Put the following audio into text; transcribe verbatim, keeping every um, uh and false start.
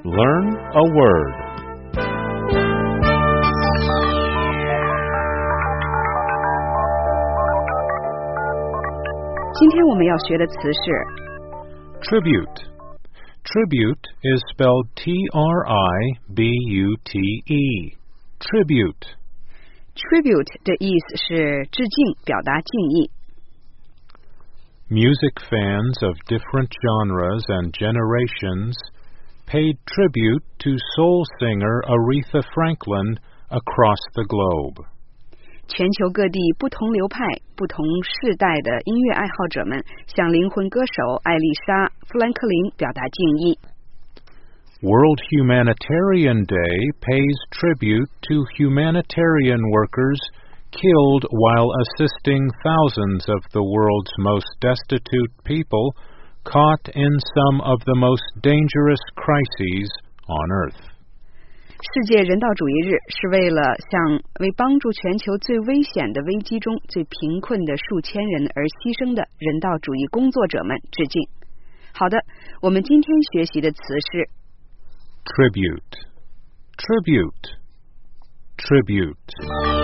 Learn a word. Tribute. Tribute is spelled T R I B U T E. Tribute. Tribute 的意思是致敬，表达敬意。 Music fans of different genres and generations paid tribute to soul singer Aretha Franklin across the globe. 全球各地不同流派、不同世代的音乐爱好者们向灵魂歌手艾丽莎·富兰克林表达敬意。 World Humanitarian Day pays tribute to humanitarian workers killed while assisting thousands of the world's most destitute people caught in some of the most dangerous crises on Earth. 世界人道主义日是为了向为帮助全球最危险的危机中最贫困的数千人而牺牲的人道主义工作者们致敬。好的，我们今天学习的词是 Tribute. Tribute. Tribute.